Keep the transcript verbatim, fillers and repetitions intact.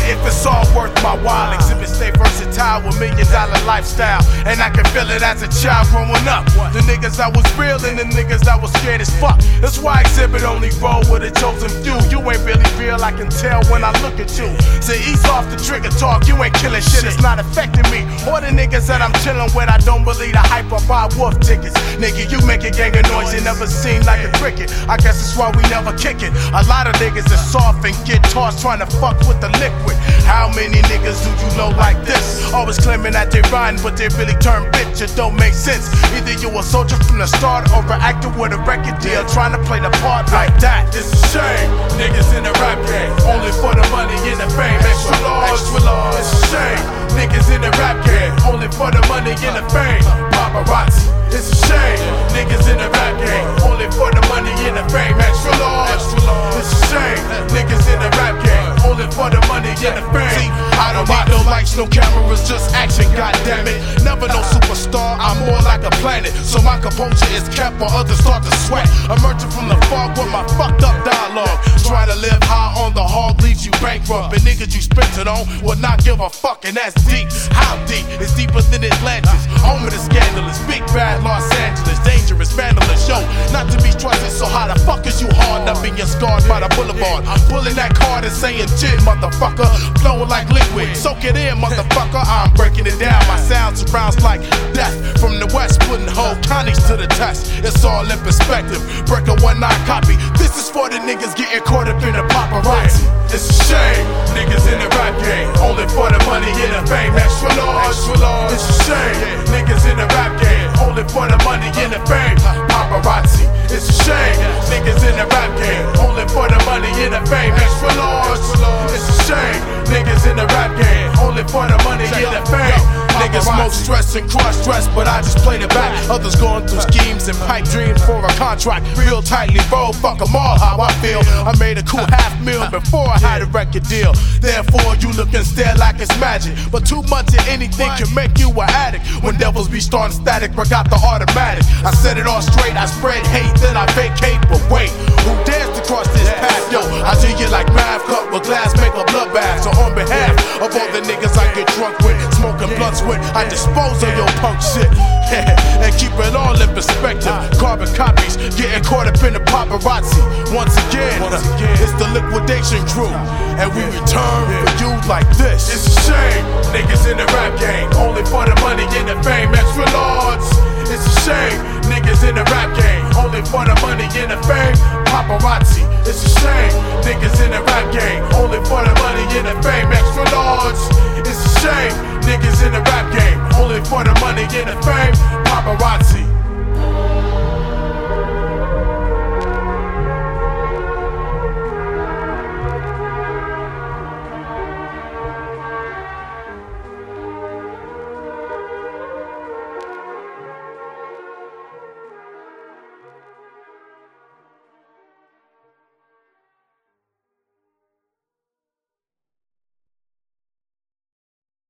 if it's all worth my while. Exhibit stay versatile with million dollar lifestyle, and I can feel it as a child growing up. The niggas that was real and the niggas that was scared as fuck. That's why Exhibit only roll with a chosen few. You ain't really real, I can tell when I look at you. Say ease off the trigger talk, you ain't killing shit, it's not affecting me. Or the niggas that I'm chilling with, I don't believe the hype or buy wolf tickets. Nigga, you make a gang of noise, you never seen like a cricket. I guess that's why we never kick it. A lot of niggas are soft and get tossed trying to fuck with the liquid. How many niggas do you know like this? Always claiming that they rhyme, but they really turn bitch. It don't make sense. Either you a soldier from the start or an actor with a record deal trying to play the part like that. It's a shame, niggas in the rap game, only for the money and the fame. Extra large, extra large. It's a shame, niggas in the rap game, only for the money and the fame. Paparazzi. It's a shame, niggas in the rap game, only for the money and the fame. Extra large, extra large. It's a shame, niggas in the rap game, only for the money and the fame. I don't need no lights, no cameras, just action, goddammit. Never no superstar, I'm more like a planet. So my composure is kept while others start to sweat. Emerging from the fog with my fucked up dialogue. Trying to live high on the hog leaves you bankrupt. And niggas you spent it on will not give a fuck, and that's deep. How deep? It's deeper than Atlantis. Home of the scandalous, big bad Los Angeles. Dangerous, vandalous, yo. Not to be trusted, so how the fuck is you hard up and you're scarred by the boulevard? I'm pulling that card and saying shit, motherfucker. Flowing like liquid, soak it in, motherfucker. I'm breaking it down, my sound surrounds like death. From the west, putting whole counties to the test. It's all in perspective, break a one nine copy. This is for the niggas getting caught up in the paparazzi. It's a shame, niggas in the rap game, only for the money and the fame. Extra large, extra large. It's a shame, niggas in the rap game, only for the money and the fame. Paparazzi. It's a shame, niggas in the rap game, only for the money and the fame. Extra large, it's a shame, niggas in the rap game, only for the money and the fame. Niggas smoke stress and cross stress, but I just played it back. Others going through schemes and pipe dreams for a contract. Real tightly rolled, fuck them all how I feel. I made a cool half meal before I had a record deal. Therefore you look and stare like it's magic, but too much of anything can make you an addict. When devils be starting static, I got the automatic. I set it all straight, I spread hate, then I vacate. But wait, who dares to cross this path? Yo, I do you like math, cut with glass, make a bloodbath. So on behalf of all the niggas I get drunk with, smoking blunts with, I dispose of your punk shit. And keep it all in perspective. Carbon copies, getting caught up in the paparazzi. Once again, it's the liquidation crew, and we return for you like this. It's a shame, niggas in the rap game, only for the money and the fame. Extra large. It's a shame, niggas in the rap game, only for the money and the fame. Paparazzi. It's a shame, niggas in the rap game, only for the money and the fame. Extra large. It's a shame, niggas in the rap game, only for the money and the fame. Paparazzi.